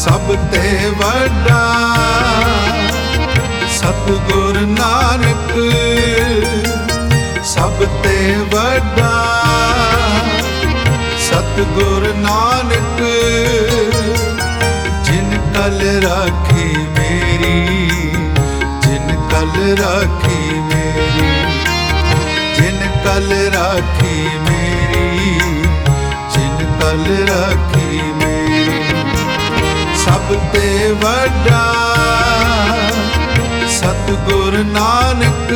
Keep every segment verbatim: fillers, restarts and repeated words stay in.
सब ते वड्डा सतगुर नानक, सब ते वड्डा सतगुर नानक। जिन कल राखी मेरी, जिन कल राखी मेरी, जिन कल राखी मेरी, जिन कल राखी मेरी। सब ते वड्डा सतगुर नानक,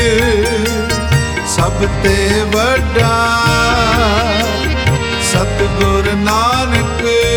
सब ते वड्डा सतगुर नानक।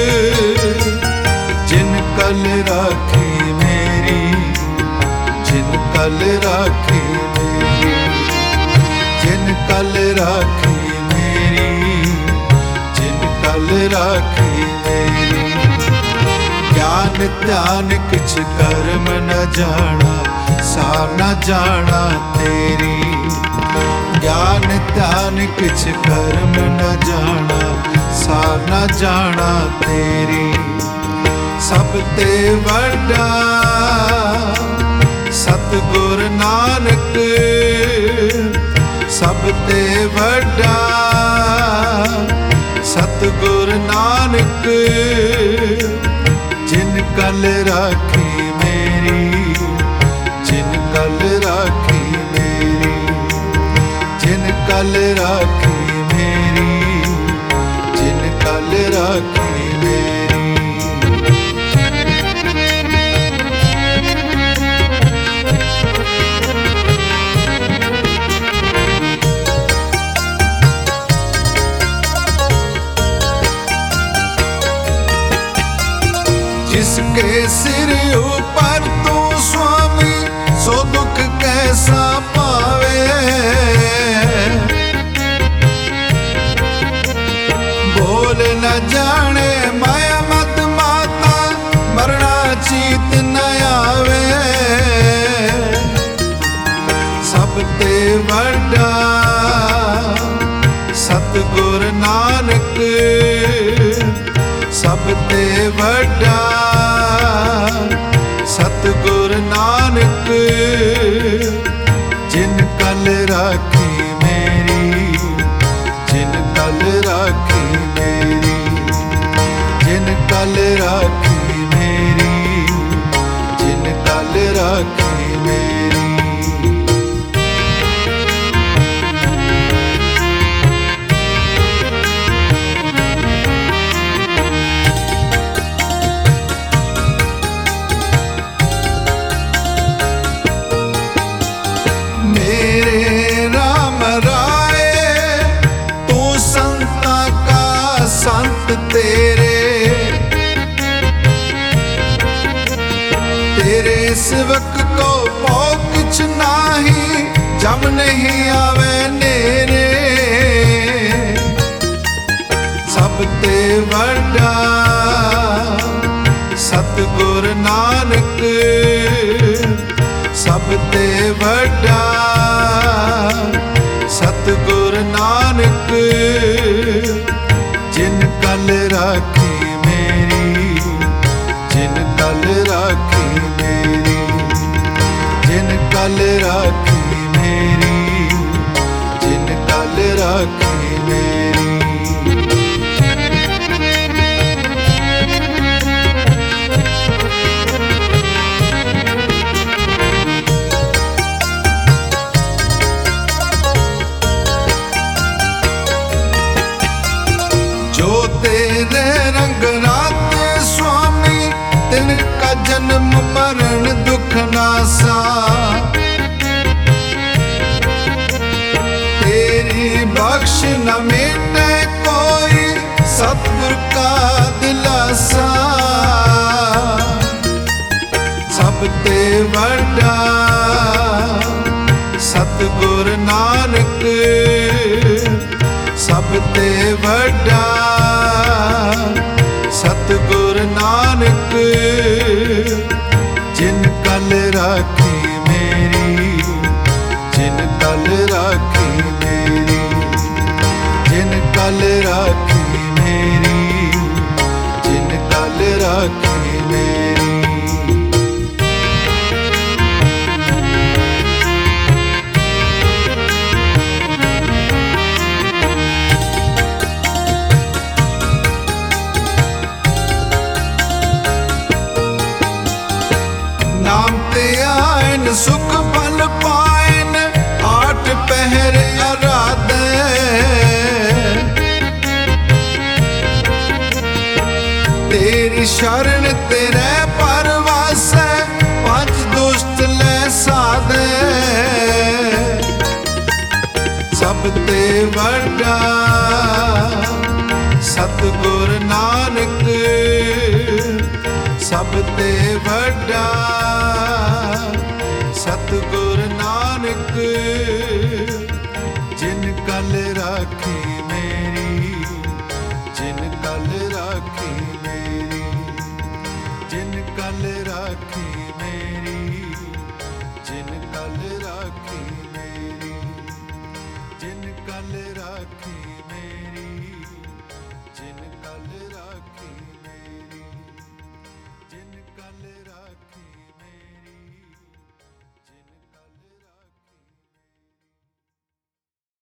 जिन कल राखी मेरी, जिन कल राखी मेरी, जिन कल राखी मेरी, जिन कल राखी मेरी। ज्ञान ध्यान किछ कर्म न जाना, सा न जाना तेरी। ज्ञान ध्यान किछ कर्म न जाना, सा न जाना तेरी। सब ते वड्डा सतगुर नानक, सब ते वड्डा सतगुर नानक। जिन कल राखी मेरी, जिन कल राखी मेरी, जिन कल राखी मेरी, जिन कल राखी मेरी। जिसके सिर ऊपर तू स्वामी, सो दुख कैसा पावे। बोल न जाने माया मत माता, मरना चीत न आवे। सब ते वड्डा सतगुर नानक, सब ते वड्डा सतगुर नानक। जिन कल राखी मेरी, जिन कल राखी मेरी, जिन कल राखी मेरी, जिन कल राखी मेरी। मेरे राम राय तू संता का संत तेरे, तेरे सेवक को पौ किछ नाही, जब नहीं आवे नेरे। सब ते वड्डा सतगुर नानक, सब ते वड्डा सतगुर नानक। जिन कल राखी मेरी, जिन कल राखी मेरी, जिन कल राखी मेरी, जिन कल राखी मेरी। तेरे रंग राते स्वामी, तिनका जन्म मरण दुख नासा। तेरी बख्श न मिटे कोई, सतगुर का दिलासा। सब ते वड्डा सतगुर नानक, सब ते वड्डा सतगुर नानक। जिन कल राखी मेरी, जिन कल राखी मेरी, जिन कल राखी मेरी, जिन कल राखी तेरी शरण तेरे परवासै, पंज दुष्ट लै साधे। सब ते वड्डा सतगुर नानक, सब ते वड्डा सतगुर नानक, जिन कल राखी